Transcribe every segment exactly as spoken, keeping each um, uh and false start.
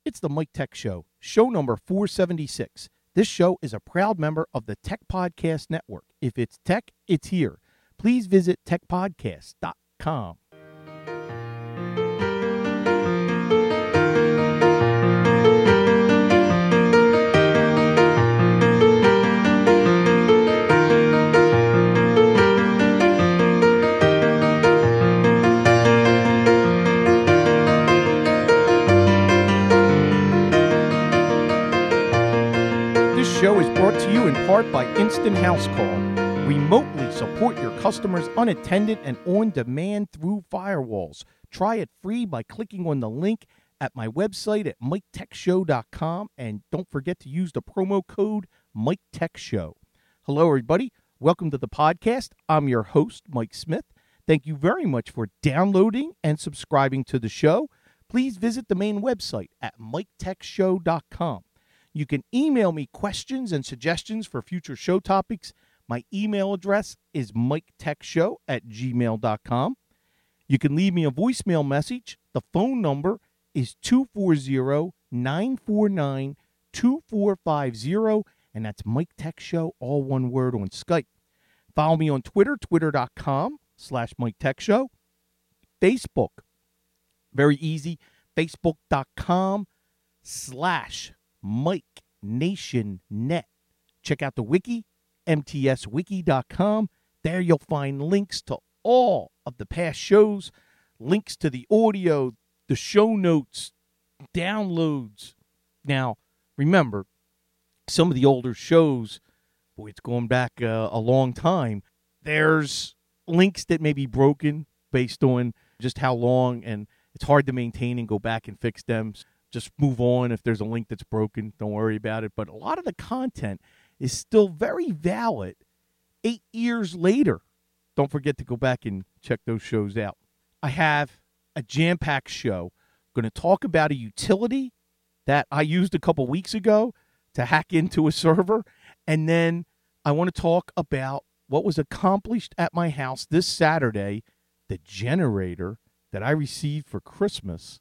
It's the Mike Tech Show, show number four seventy-six. This show is a proud member of the Tech Podcast Network. If it's tech, it's here. Please visit tech podcast dot com. This show is brought to you in part by Instant House Call. Remotely support your customers unattended and on demand through firewalls. Try it free by clicking on the link at my website at mike tech show dot com, and don't forget to use the promo code Mike Tech Show. Hello, everybody. Welcome to the podcast. I'm your host, Mike Smith. Thank you very much for downloading and subscribing to the show. Please visit the main website at mike tech show dot com. You can email me questions and suggestions for future show topics. My email address is mike tech show at gmail dot com. You can leave me a voicemail message. The phone number is two four zero, nine four nine, two four five zero, and that's Mike Tech Show, all one word, on Skype. Follow me on Twitter, twitter dot com slash Mike Tech Show. Facebook, very easy, facebook dot com slash Mike Nation Net. Check out the wiki, m t s wiki dot com. There you'll find links to all of the past shows, links to the audio, the show notes, downloads. Now, remember, some of the older shows, boy, it's going back uh, a long time, there's links that may be broken based on just how long, and it's hard to maintain and go back and fix them. Just move on. If there's a link that's broken, don't worry about it. But a lot of the content is still very valid eight years later. Don't forget to go back and check those shows out. I have a jam-packed show. I'm going to talk about a utility that I used a couple weeks ago to hack into a server. And then I want to talk about what was accomplished at my house this Saturday. The generator that I received for Christmas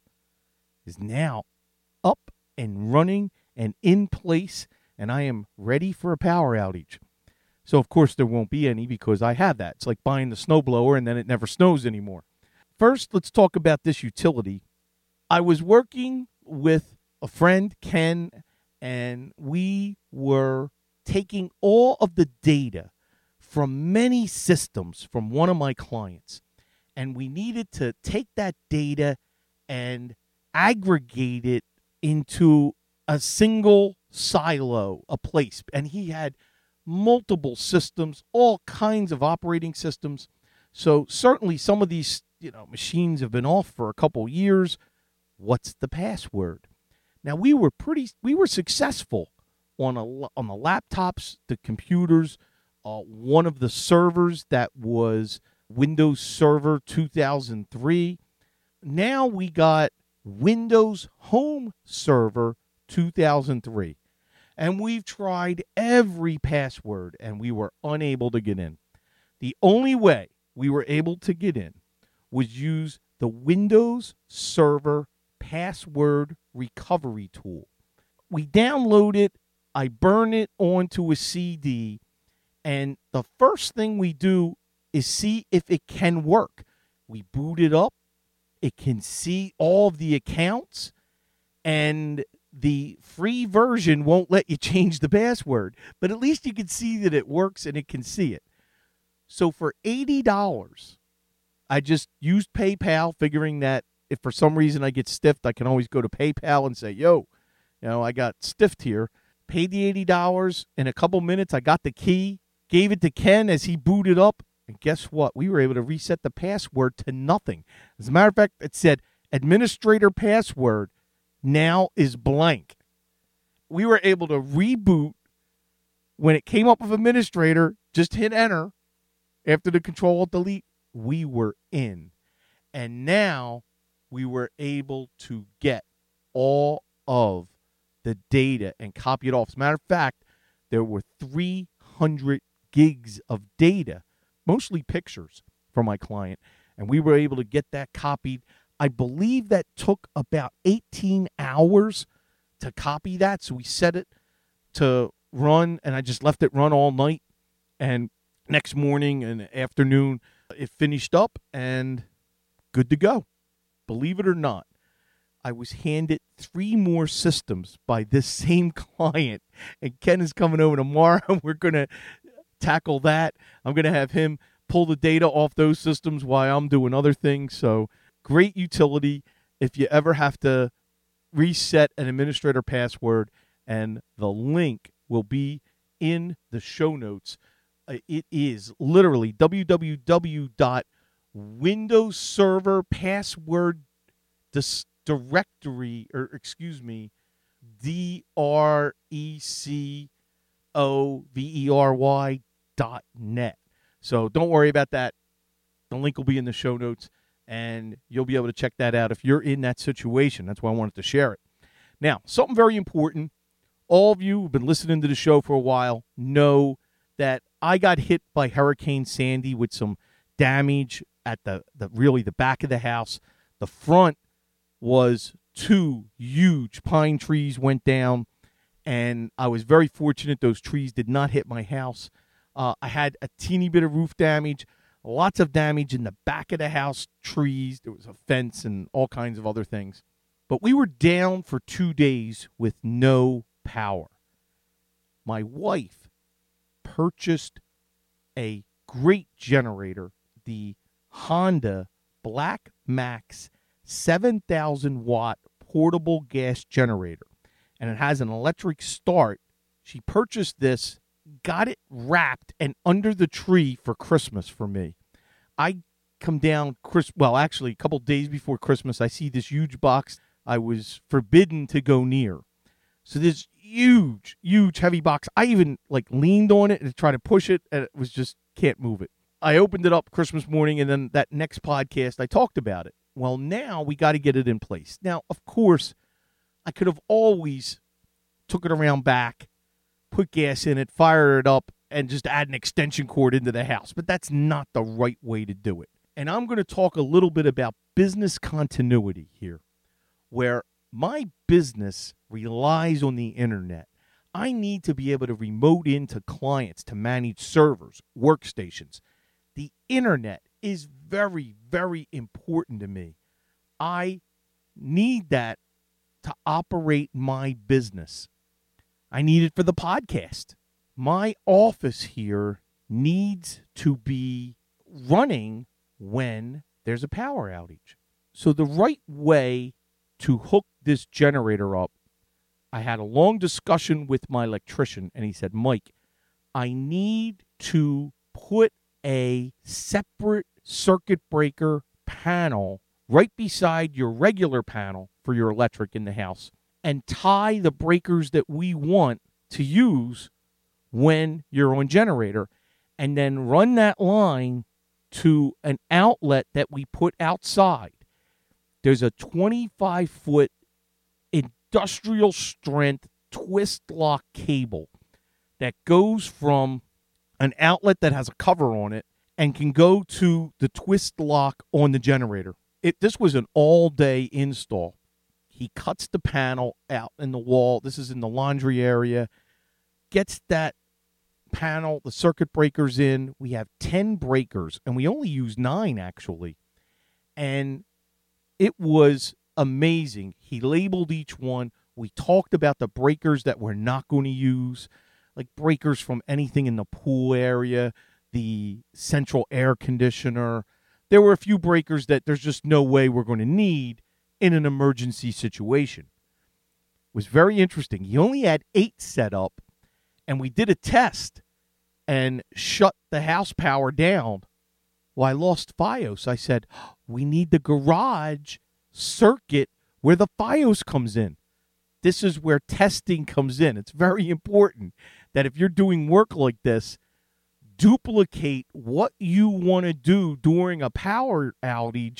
is now up and running and in place, and I am ready for a power outage. So, of course, there won't be any because I have that. It's like buying the snowblower and then it never snows anymore. First, let's talk about this utility. I was working with a friend, Ken, and we were taking all of the data from many systems from one of my clients, and we needed to take that data and aggregate it into a single silo, a place. And he had multiple systems, all kinds of operating systems. So certainly some of these, you know, machines have been off for a couple years. What's the password? Now, we were pretty, we were successful on a on the laptops, the computers, uh, one of the servers that was Windows Server two thousand three. Now we got Windows Home Server two thousand three. And we've tried every password, and we were unable to get in. The only way we were able to get in was use the Windows Server Password Recovery Tool. We download it, I burn it onto a C D, and the first thing we do is see if it can work. We boot it up. It can see all of the accounts, and the free version won't let you change the password, but at least you can see that it works and it can see it. So for eighty dollars, I just used PayPal, figuring that if for some reason I get stiffed, I can always go to PayPal and say, yo, you know, I got stiffed here. Paid the eighty dollars. In a couple minutes, I got the key, gave it to Ken as he booted up, and guess what? We were able to reset the password to nothing. As a matter of fact, it said administrator password now is blank. We were able to reboot. When it came up with administrator, just hit enter. After the control alt delete, we were in. And now we were able to get all of the data and copy it off. As a matter of fact, there were three hundred gigs of data, mostly pictures, from my client, and we were able to get that copied. I believe that took about eighteen hours to copy that. So we set it to run, and I just left it run all night. And next morning and afternoon, it finished up and good to go. Believe it or not, I was handed three more systems by this same client. And Ken is coming over tomorrow. We're going to tackle that. I'm going to have him pull the data off those systems while I'm doing other things. So great utility if you ever have to reset an administrator password, and the link will be in the show notes. It is literally w w w dot windows server password directory, or excuse me, D R E C O V E R Y dot net. So don't worry about that. The link will be in the show notes, and you'll be able to check that out if you're in that situation. That's why I wanted to share it. Now, something very important. All of you who've been listening to the show for a while know that I got hit by Hurricane Sandy with some damage at the, the really the back of the house. The front was two huge pine trees went down, and I was very fortunate those trees did not hit my house. Uh, I had a teeny bit of roof damage, lots of damage in the back of the house, trees. There was a fence and all kinds of other things. But we were down for two days with no power. My wife purchased a great generator, the Honda Black Max seven thousand watt portable gas generator, and it has an electric start. She purchased this, got it wrapped and under the tree for Christmas for me. I come down, Chris, well, actually, a couple days before Christmas, I see this huge box I was forbidden to go near. So this huge, huge, heavy box. I even like leaned on it to try to push it, and it was just, can't move it. I opened it up Christmas morning, and then that next podcast, I talked about it. Well, now we got to get it in place. Now, of course, I could have always took it around back, put gas in it, fire it up, and just add an extension cord into the house. But that's not the right way to do it. And I'm going to talk a little bit about business continuity here, where my business relies on the internet. I need to be able to remote into clients to manage servers, workstations. The internet is very, very important to me. I need that to operate my business. I need it for the podcast. My office here needs to be running when there's a power outage. So the right way to hook this generator up, I had a long discussion with my electrician, and he said, Mike, I need to put a separate circuit breaker panel right beside your regular panel for your electric in the house and tie the breakers that we want to use when you're on generator, and then run that line to an outlet that we put outside. There's a twenty-five foot industrial strength twist lock cable that goes from an outlet that has a cover on it and can go to the twist lock on the generator. It, this was an all-day install. He cuts the panel out in the wall. This is in the laundry area. Gets that panel, the circuit breakers in. We have ten breakers, and we only use nine, actually. And it was amazing. He labeled each one. We talked about the breakers that we're not going to use, like breakers from anything in the pool area, the central air conditioner. There were a few breakers that there's just no way we're going to need in an emergency situation. It was very interesting. He only had eight set up, and we did a test and shut the house power down. Well, I lost FiOS. I said, we need the garage circuit where the FiOS comes in. This is where testing comes in. It's very important that if you're doing work like this, duplicate what you want to do during a power outage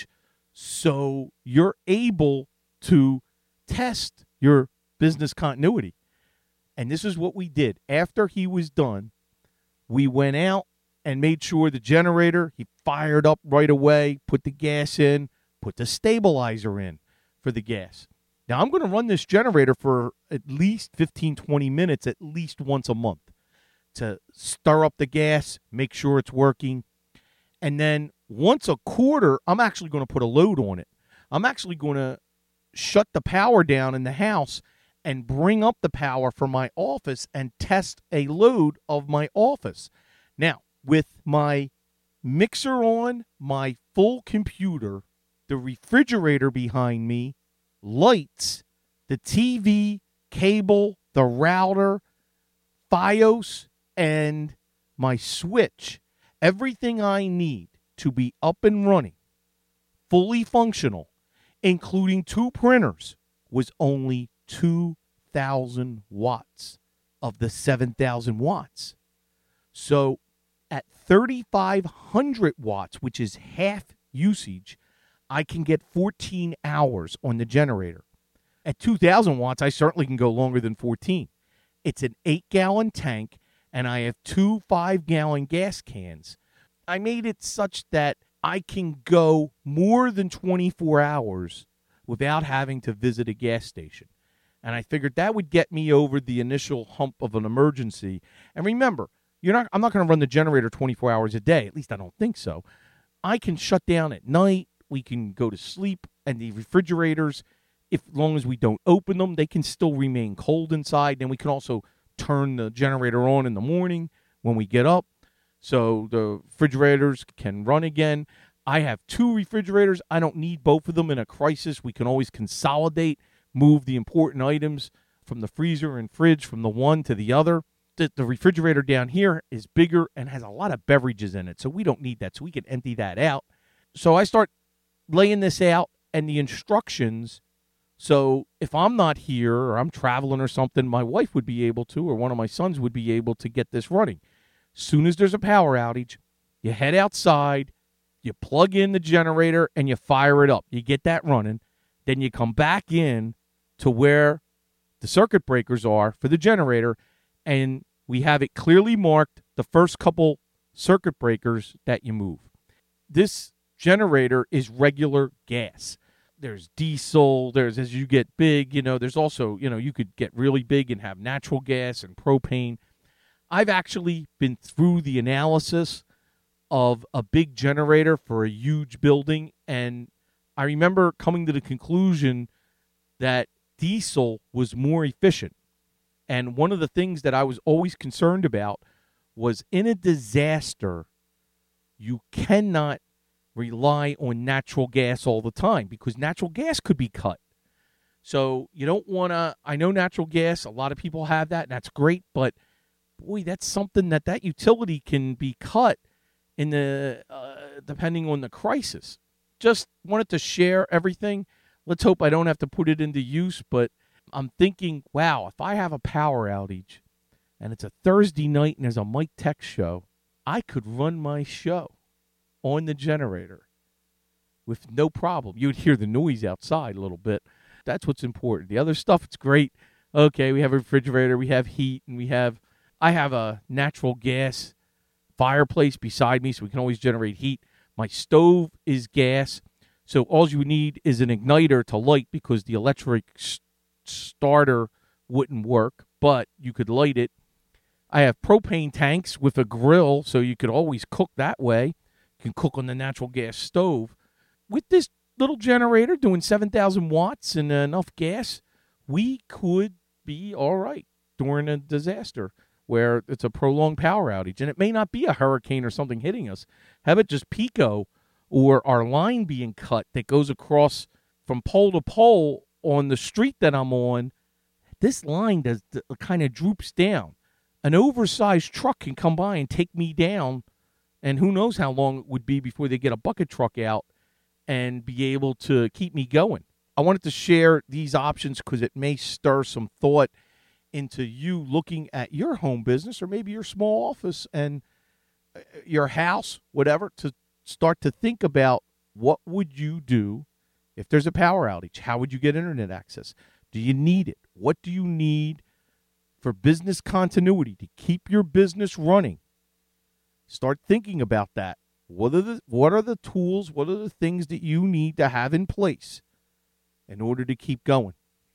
so you're able to test your business continuity. And this is what we did. After he was done, we went out and made sure the generator, he fired up right away, put the gas in, put the stabilizer in for the gas. Now, I'm going to run this generator for at least fifteen, twenty minutes, at least once a month to stir up the gas, make sure it's working. And then once a quarter, I'm actually going to put a load on it. I'm actually going to shut the power down in the house and bring up the power for my office and test a load of my office. Now, with my mixer on, my full computer, the refrigerator behind me, lights, the T V, cable, the router, FiOS, and my switch, everything I need to be up and running, fully functional, including two printers, was only two thousand watts of the seven thousand watts. So at thirty-five hundred watts, which is half usage, I can get fourteen hours on the generator. At two thousand watts, I certainly can go longer than fourteen. It's an eight-gallon tank, and I have two five-gallon gas cans. I made it such that I can go more than twenty-four hours without having to visit a gas station. And I figured that would get me over the initial hump of an emergency. And remember, you're not. I'm not going to run the generator twenty-four hours a day. At least I don't think so. I can shut down at night. We can go to sleep. And the refrigerators, if as long as we don't open them, they can still remain cold inside. Then we can also turn the generator on in the morning when we get up, so the refrigerators can run again. I have two refrigerators. I don't need both of them in a crisis. We can always consolidate, move the important items from the freezer and fridge from the one to the other. The, the refrigerator down here is bigger and has a lot of beverages in it, so we don't need that, so we can empty that out. So I start laying this out and the instructions. So if I'm not here or I'm traveling or something, my wife would be able to, or one of my sons would be able to get this running. Soon as there's a power outage, you head outside, you plug in the generator, and you fire it up. You get that running. Then you come back in to where the circuit breakers are for the generator, and we have it clearly marked, the first couple circuit breakers that you move. This generator is regular gas. There's diesel, there's, as you get big, you know, there's also, you know, you could get really big and have natural gas and propane. I've actually been through the analysis of a big generator for a huge building, and I remember coming to the conclusion that diesel was more efficient. And one of the things that I was always concerned about was, in a disaster, you cannot rely on natural gas all the time because natural gas could be cut. So you don't want to, I know natural gas, a lot of people have that, and that's great, but boy, that's something that that utility can be cut in the, uh, depending on the crisis. Just wanted to share everything. Let's hope I don't have to put it into use, but I'm thinking, wow, if I have a power outage and it's a Thursday night and there's a Mike Tech show, I could run my show on the generator with no problem. You would hear the noise outside a little bit. That's what's important. The other stuff, it's great. Okay, we have a refrigerator, we have heat, and we have, I have a natural gas fireplace beside me, so we can always generate heat. My stove is gas, so all you need is an igniter to light because the electric s- starter wouldn't work, but you could light it. I have propane tanks with a grill, so you could always cook that way. You can cook on the natural gas stove. With this little generator doing seven thousand watts and enough gas, we could be all right during a disaster where it's a prolonged power outage. And it may not be a hurricane or something hitting us. Have it just Pico or our line being cut that goes across from pole to pole on the street that I'm on. This line does kind of droops down. An oversized truck can come by and take me down, and who knows how long it would be before they get a bucket truck out and be able to keep me going. I wanted to share these options because it may stir some thought into you looking at your home business or maybe your small office and your house, whatever, to start to think about what would you do if there's a power outage. How would you get internet access? Do you need it? What do you need for business continuity to keep your business running? Start thinking about that. What are the what are the tools? What are the things that you need to have in place in order to keep going?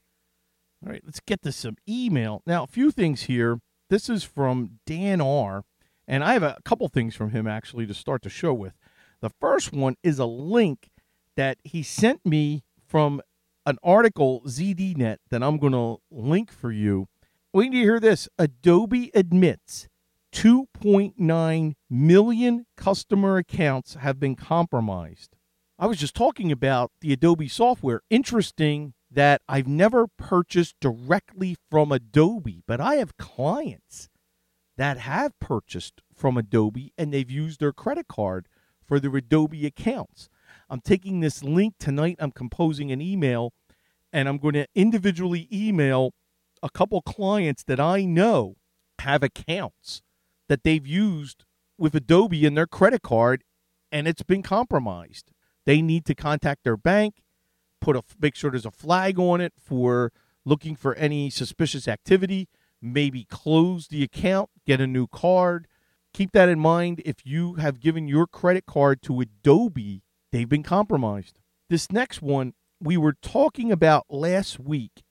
All right, let's get to some email. Now, a few things here. This is from Dan R., and I have a couple things from him, actually, to start the show with. The first one is a link that he sent me from an article, Z D Net, that I'm going to link for you. Wait till you hear this. Adobe admits two point nine million customer accounts have been compromised. I was just talking about the Adobe software. Interesting that I've never purchased directly from Adobe, but I have clients that have purchased from Adobe and they've used their credit card for their Adobe accounts. I'm taking this link tonight. I'm composing an email, and I'm going to individually email a couple clients that I know have accounts that they've used with Adobe in their credit card, and it's been compromised. They need to contact their bank, put a make sure there's a flag on it for looking for any suspicious activity, maybe close the account, get a new card. Keep that in mind. If you have given your credit card to Adobe, they've been compromised. This next one, we were talking about last week,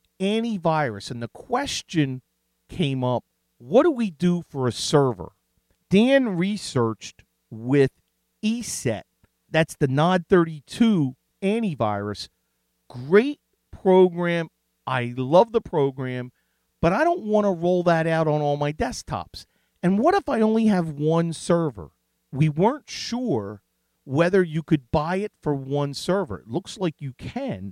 antivirus, and the question came up, what do we do for a server? Dan researched with E S E T, that's the Nod thirty-two antivirus. Great program. I love the program, but I don't want to roll that out on all my desktops. And what if I only have one server? We weren't sure whether you could buy it for one server. It looks like you can.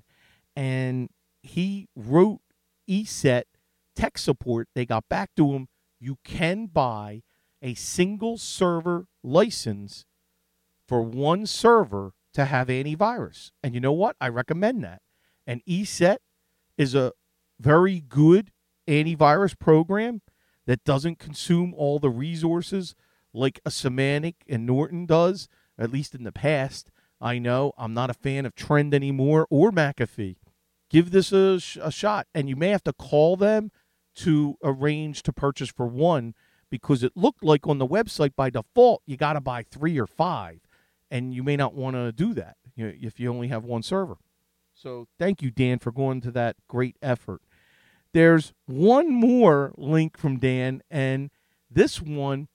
And he wrote E S E T tech support. They got back to him. You can buy a single server license for one server to have antivirus. And you know what? I recommend that. And E S E T is a very good antivirus program that doesn't consume all the resources like a Symantec and Norton does, at least in the past. I know I'm not a fan of Trend anymore or McAfee. Give this a, sh- a shot, and you may have to call them to arrange to purchase for one, because it looked like on the website by default you got to buy three or five, and you may not want to do that if you only have one server. So thank you, Dan, for going to that great effort. There's one more link from Dan, and this one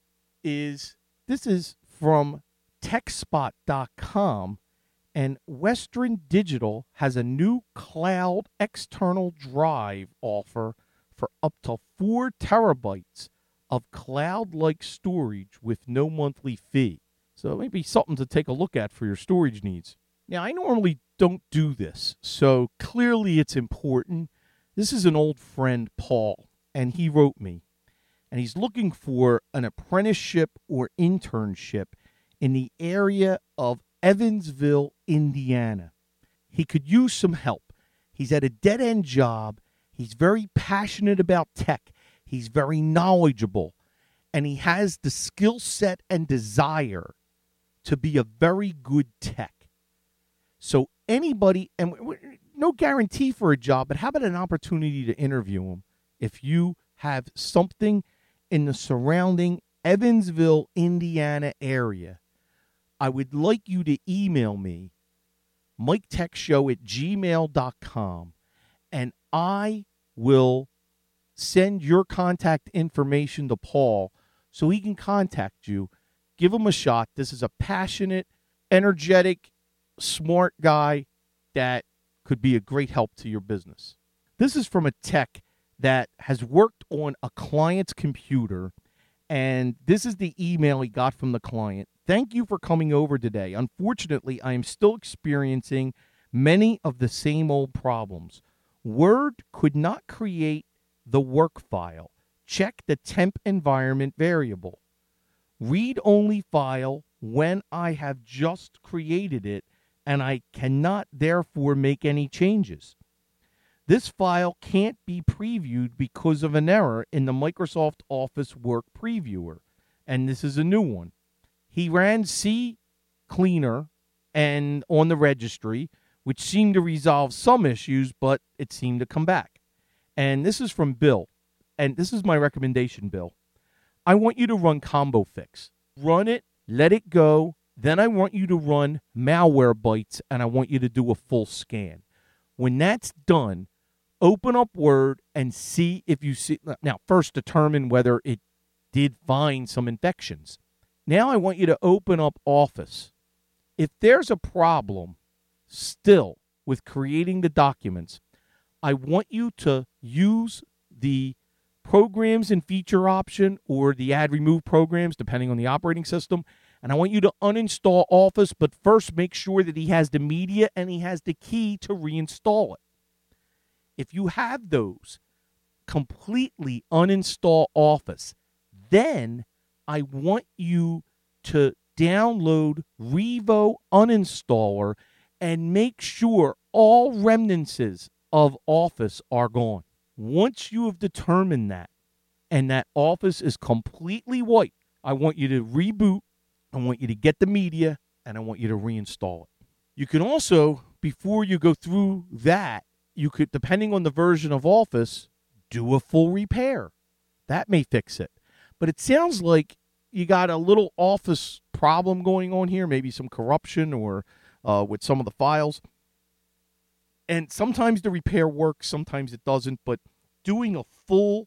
is this is from TechSpot dot com, and Western Digital has a new cloud external drive offer for up to four terabytes of cloud-like storage with no monthly fee. So maybe something to take a look at for your storage needs. Now, I normally don't do this, so clearly it's important. This is an old friend, Paul, and he wrote me, and he's looking for an apprenticeship or internship in the area of Evansville, Indiana. He could use some help. He's at a dead-end job. He's very passionate about tech. He's very knowledgeable, and he has the skill set and desire to be a very good tech. So anybody, and no guarantee for a job, but how about an opportunity to interview him if you have something in the surrounding Evansville, Indiana area? I would like you to email me, mike tech show at gmail dot com, and I will send your contact information to Paul so he can contact you. Give him a shot. This is a passionate, energetic, smart guy that could be a great help to your business. This is from a tech that has worked on a client's computer, and this is the email he got from the client. Thank you for coming over today. Unfortunately, I am still experiencing many of the same old problems. Word could not create the work file. Check the temp environment variable. Read-only file when I have just created it, and I cannot therefore make any changes. This file can't be previewed because of an error in the Microsoft Office Work Previewer, and this is a new one. He ran CCleaner and on the registry, which seemed to resolve some issues, but it seemed to come back. And this is from Bill, and this is my recommendation, Bill. I want you to run Combo Fix. Run it, let it go, then I want you to run Malwarebytes, and I want you to do a full scan. When that's done, Open up Word and see if you see. Now, first determine whether it did find some infections. Now I want you to open up Office. If there's a problem still with creating the documents, I want you to use the programs and feature option or the add remove programs, depending on the operating system. And I want you to uninstall Office, but first make sure that he has the media and he has the key to reinstall it. If you have those, completely uninstall Office. Then I want you to download Revo Uninstaller and make sure all remnants of Office are gone. Once you have determined that and that Office is completely white, I want you to reboot, I want you to get the media, and I want you to reinstall it. You can also, before you go through that, you could, depending on the version of Office, do a full repair. That may fix it. But it sounds like you got a little Office problem going on here, maybe some corruption or uh, with some of the files. And sometimes the repair works, sometimes it doesn't. But doing a full,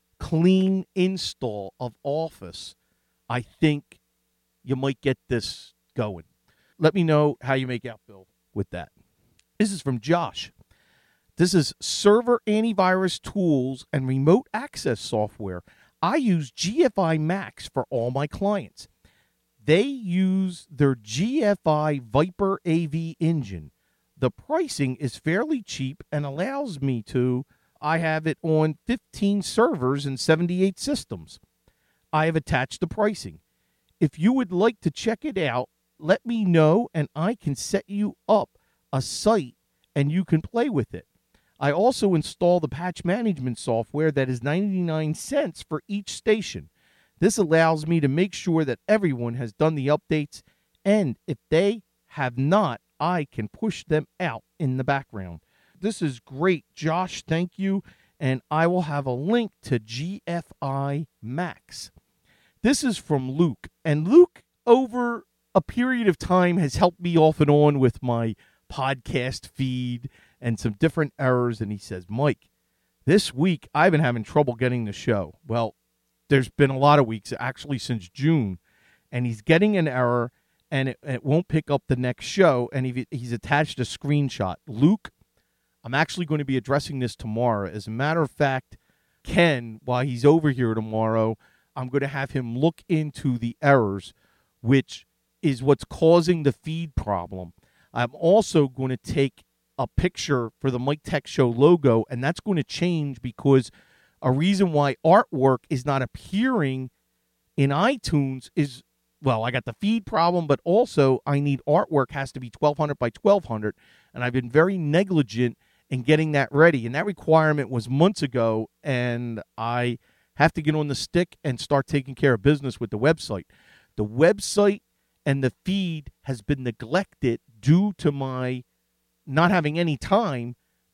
clean install of Office, I think you might get this going. Let me know how you make out, Bill, with that. This is from Josh. This is server antivirus tools and remote access software. I use G F I Max for all my clients. They use their G F I Viper A V engine. The pricing is fairly cheap and allows me to. I have it on fifteen servers and seventy-eight systems. I have attached the pricing. If you would like to check it out, let me know and I can set you up a site and you can play with it. I also install the patch management software that is ninety-nine cents for each station. This allows me to make sure that everyone has done the updates, and if they have not, I can push them out in the background. This is great, Josh. Thank you. And I will have a link to G F I Max. This is from Luke. And Luke, over a period of time, has helped me off and on with my podcast feed and some different errors. And he says, Mike, this week I've been having trouble getting the show. Well, there's been a lot of weeks, actually since June. And he's getting an error, and it, it won't pick up the next show. And he, he's attached a screenshot. Luke, I'm actually going to be addressing this tomorrow. As a matter of fact, Ken, while he's over here tomorrow, I'm going to have him look into the errors, which is what's causing the feed problem. I'm also going to take a picture for the Mike Tech Show logo, and that's going to change because a reason why artwork is not appearing in iTunes is, well, I got the feed problem, but also I need artwork has to be twelve hundred by twelve hundred, and I've been very negligent in getting that ready, and that requirement was months ago, and I have to get on the stick and start taking care of business with the website. The website and the feed has been neglected due to my not having any time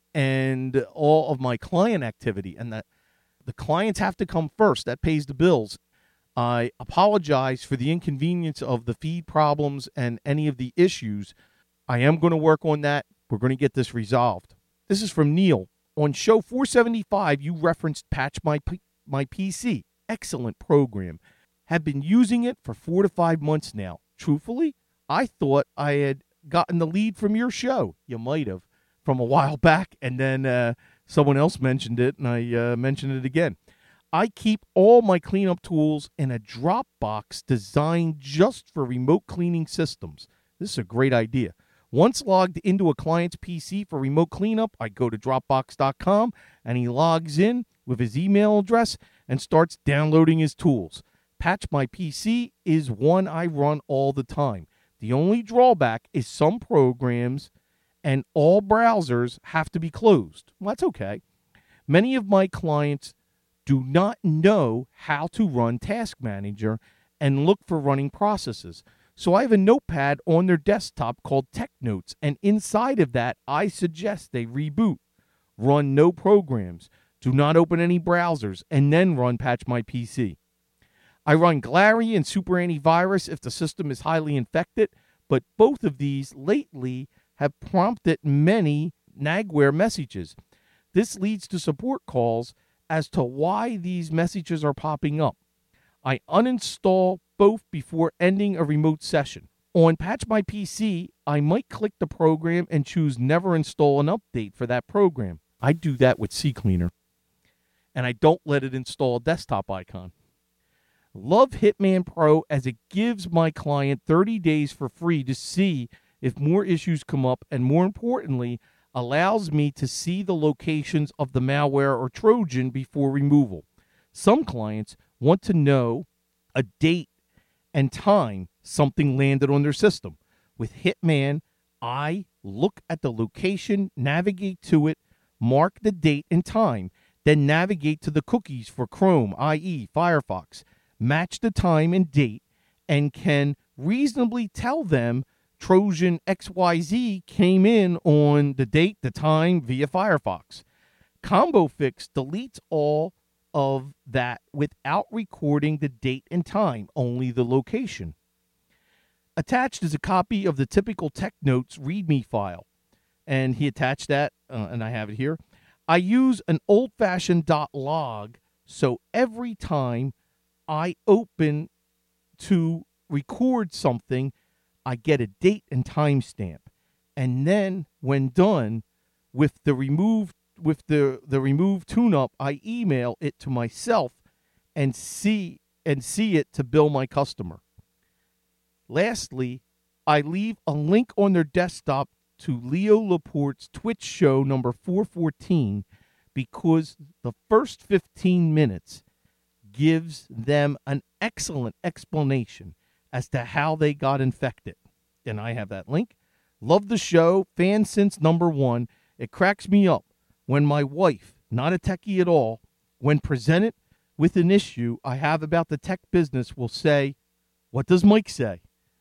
and all of my client activity, and that the clients have to come first. That pays the bills. I apologize for the inconvenience of the feed problems and any of the issues. I am going to work on that. We're going to get this resolved. This is from Neil. On show four seventy-five, you referenced Patch My, P- My P C. Excellent program. Have been using it for four to five months now. Truthfully, I thought I had gotten the lead from your show. You might have from a while back, and then uh, someone else mentioned it, and I uh, mentioned it again. I keep all my cleanup tools in a Dropbox designed just for remote cleaning systems. This is a great idea. Once logged into a client's P C for remote cleanup, I go to Dropbox dot com, and he logs in with his email address and starts downloading his tools. Patch My P C is one I run all the time. The only drawback is some programs and all browsers have to be closed. Well, that's okay. Many of my clients do not know how to run Task Manager and look for running processes. So I have a notepad on their desktop called Tech Notes, and inside of that, I suggest they reboot, run no programs, do not open any browsers, and then run Patch My P C. I run Glary and Super Antivirus if the system is highly infected, but both of these lately have prompted many Nagware messages. This leads to support calls as to why these messages are popping up. I uninstall both before ending a remote session. On Patch My P C, I might click the program and choose never install an update for that program. I do that with CCleaner. And I don't let it install a desktop icon. Love Hitman Pro as it gives my client thirty days for free to see if more issues come up, and more importantly, allows me to see the locations of the malware or Trojan before removal. Some clients want to know a date and time something landed on their system. With Hitman, I look at the location, navigate to it, mark the date and time, then navigate to the cookies for Chrome, that is. Firefox, match the time and date, and can reasonably tell them Trojan X Y Z came in on the date, the time via Firefox. Combo Fix deletes all of that without recording the date and time, only the location. Attached is a copy of the typical TechNotes README file, and he attached that, uh, and I have it here. I use an old-fashioned .log, so every time I open to record something, I get a date and timestamp, and then when done with the remove with the the remove tune-up, I email it to myself and see and see it to bill my customer. Lastly, I leave a link on their desktop to Leo Laporte's Twitch show number four fourteen because the first fifteen minutes gives them an excellent explanation as to how they got infected. And I have that link. Love the show. Fan since number one. It cracks me up when my wife, not a techie at all, when presented with an issue I have about the tech business, will say, "What does Mike say?"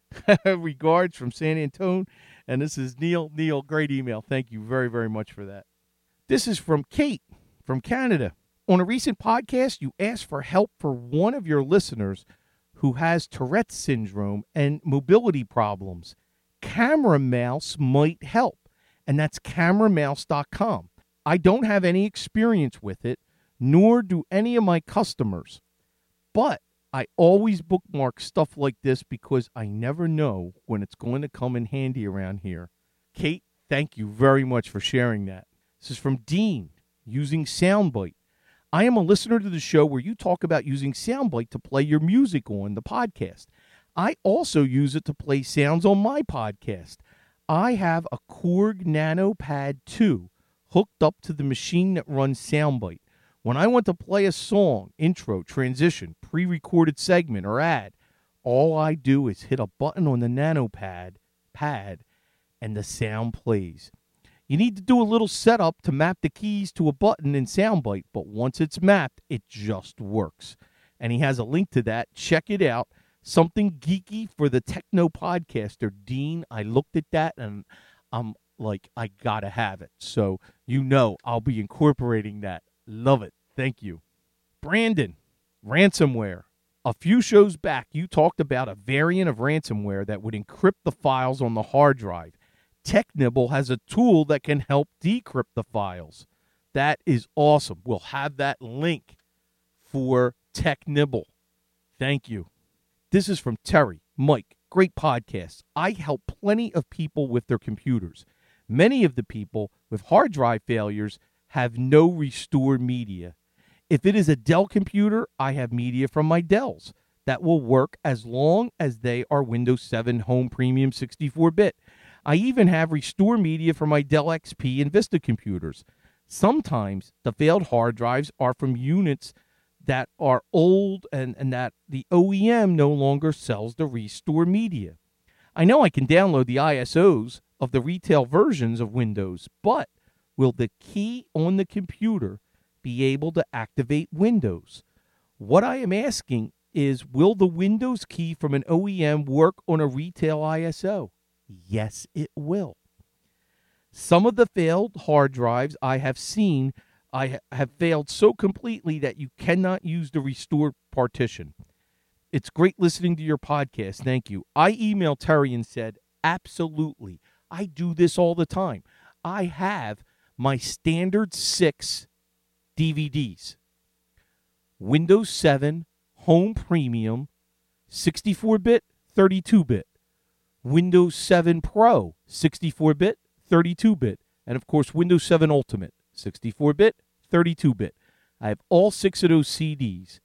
Regards from San Antonio. And this is Neil. Neil, great email. Thank you very, very much for that. This is from Kate from Canada. On a recent podcast, you asked for help for one of your listeners who has Tourette's syndrome and mobility problems. Camera Mouse might help, and that's camera mouse dot com. I don't have any experience with it, nor do any of my customers, but I always bookmark stuff like this because I never know when it's going to come in handy around here. Kate, thank you very much for sharing that. This is from Dean, using Soundbite. I am a listener to the show where you talk about using Soundbite to play your music on the podcast. I also use it to play sounds on my podcast. I have a Korg Nano Pad two hooked up to the machine that runs Soundbite. When I want to play a song, intro, transition, pre-recorded segment, or ad, all I do is hit a button on the Nano Pad, pad, and the sound plays. You need to do a little setup to map the keys to a button in Soundbite, but once it's mapped, it just works. And he has a link to that. Check it out. Something geeky for the techno podcaster. Dean, I looked at that, and I'm like, I gotta have it. So you know I'll be incorporating that. Love it. Thank you. Brandon, ransomware. A few shows back, you talked about a variant of ransomware that would encrypt the files on the hard drive. Technibble has a tool that can help decrypt the files. That is awesome. We'll have that link for Technibble. Thank you. This is from Terry. Mike, great podcast. I help plenty of people with their computers. Many of the people with hard drive failures have no restore media. If it is a Dell computer, I have media from my Dells that will work as long as they are Windows seven Home Premium sixty-four bit. I even have restore media for my Dell X P and Vista computers. Sometimes the failed hard drives are from units that are old and, and that the O E M no longer sells the restore media. I know I can download the I S Os of the retail versions of Windows, but will the key on the computer be able to activate Windows? What I am asking is, will the Windows key from an O E M work on a retail I S O? Yes, it will. Some of the failed hard drives I have seen I ha- have failed so completely that you cannot use the restore partition. It's great listening to your podcast. Thank you. I emailed Terry and said, absolutely. I do this all the time. I have my standard six D V Ds. Windows seven Home Premium, sixty-four bit, thirty-two bit. Windows seven Pro, sixty-four bit, thirty-two bit. And, of course, Windows seven Ultimate, sixty-four bit, thirty-two bit. I have all six of those C Ds.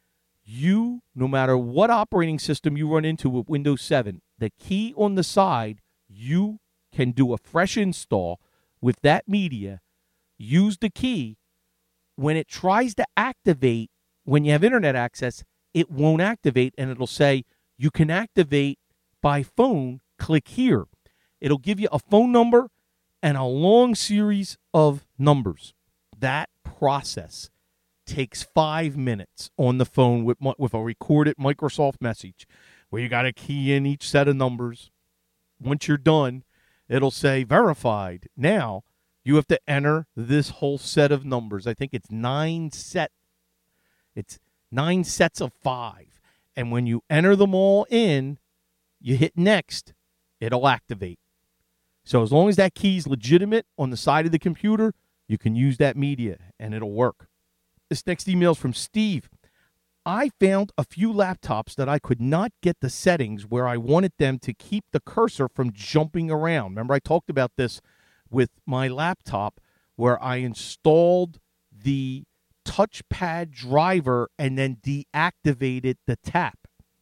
You, no matter what operating system you run into with Windows seven, the key on the side, you can do a fresh install with that media. Use the key. When it tries to activate, when you have internet access, it won't activate, and it'll say, you can activate by phone, click here. It'll give you a phone number and a long series of numbers. That process takes five minutes on the phone with, with a recorded Microsoft message where you got to key in each set of numbers. Once you're done, it'll say verified. Now, you have to enter this whole set of numbers. I think it's nine set. It's nine sets of five. And when you enter them all in, you hit next, it'll activate. So as long as that key is legitimate on the side of the computer, you can use that media and it'll work. This next email is from Steve. I found a few laptops that I could not get the settings where I wanted them to keep the cursor from jumping around. Remember, I talked about this with my laptop where I installed the touchpad driver and then deactivated the tap.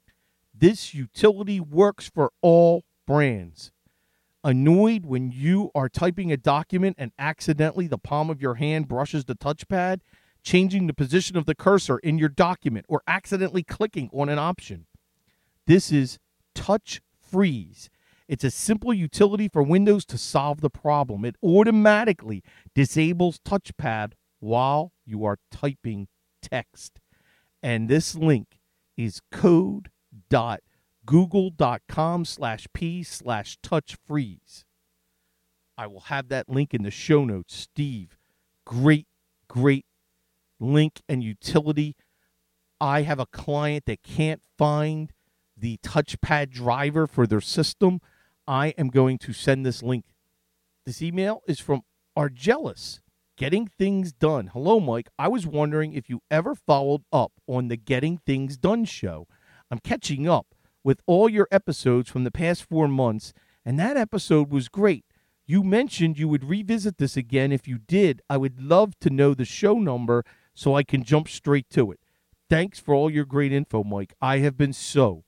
This utility works for all brands. Annoyed when you are typing a document and accidentally the palm of your hand brushes the touchpad, changing the position of the cursor in your document, or accidentally clicking on an option? This is Touch Freeze. It's a simple utility for Windows to solve the problem. It automatically disables touchpad while you are typing text. And this link is code.google.com slash p slash touch freeze. I will have that link in the show notes. Steve, great, great link and utility. I have a client that can't find the touchpad driver for their system. I am going to send this link. This email is from Argelis. Getting Things Done. Hello, Mike. I was wondering if you ever followed up on the Getting Things Done show. I'm catching up with all your episodes from the past four months, and that episode was great. You mentioned you would revisit this again. If you did, I would love to know the show number so I can jump straight to it. Thanks for all your great info, Mike. I have been so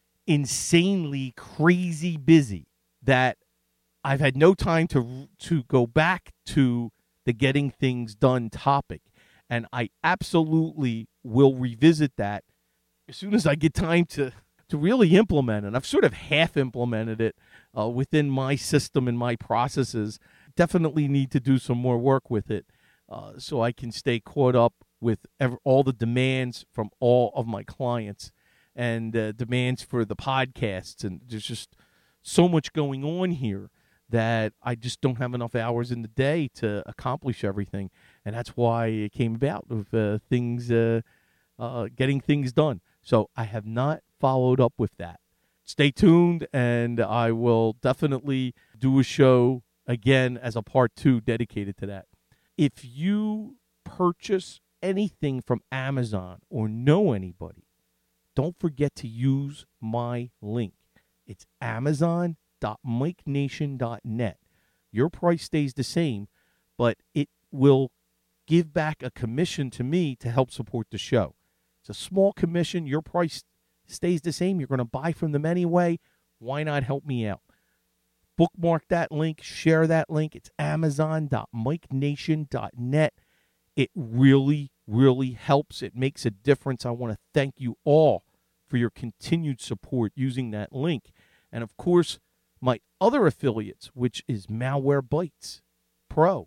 insanely crazy busy that I've had no time to to go back to the Getting Things Done topic. And I absolutely will revisit that as soon as I get time to, to really implement it. I've sort of half implemented it uh, within my system and my processes. Definitely need to do some more work with it uh, so I can stay caught up with ever, all the demands from all of my clients and uh, demands for the podcasts. And there's just so much going on here that I just don't have enough hours in the day to accomplish everything. And that's why it came about with uh, things, uh, uh, getting things done. So I have not followed up with that. Stay tuned, and I will definitely do a show again as a part two dedicated to that. If you purchase anything from Amazon or know anybody, don't forget to use my link. It's amazon dot mike nation dot net. Your price stays the same, but it will give back a commission to me to help support the show. It's a small commission. Your price stays the same. You're going to buy from them anyway. Why not help me out? Bookmark that link. Share that link. It's amazon dot mike nation dot net. It really, really helps. It makes a difference. I want to thank you all for your continued support using that link. And, of course, my other affiliates, which is Malwarebytes Pro.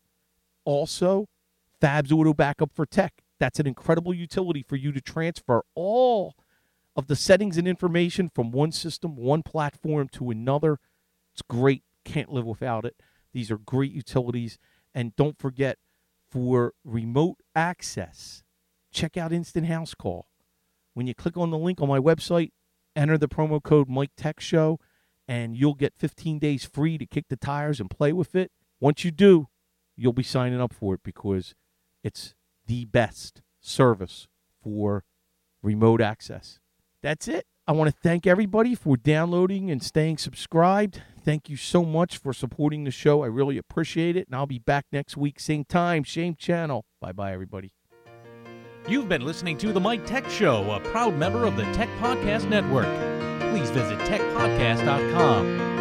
Also, Fabs Auto Backup for Tech. That's an incredible utility for you to transfer all of the settings and information from one system, one platform to another. It's great. Can't live without it. These are great utilities. And don't forget, for remote access, check out Instant House Call. When you click on the link on my website, enter the promo code Mike Tech Show, and you'll get fifteen days free to kick the tires and play with it. Once you do, you'll be signing up for it because it's the best service for remote access. That's it. I want to thank everybody for downloading and staying subscribed. Thank you so much for supporting the show. I really appreciate it. And I'll be back next week, same time, same channel. Bye-bye, everybody. You've been listening to The Mike Tech Show, a proud member of the Tech Podcast Network. Please visit tech podcast dot com.